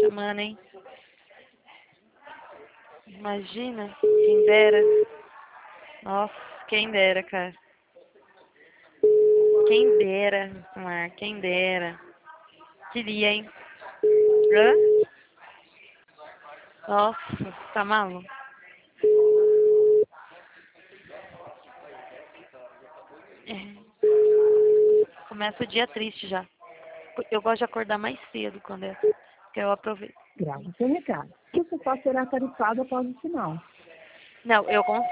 chamando, hein? Imagina, quem dera. Nossa, quem dera, cara. Quem dera, Mar, quem dera. Queria, hein? Hã? Nossa, tá maluco? Começa o dia triste já. Eu gosto de acordar mais cedo quando é. Porque eu aproveito. Grave seu recado. Isso só será tarifado após o sinal. Não, eu consigo.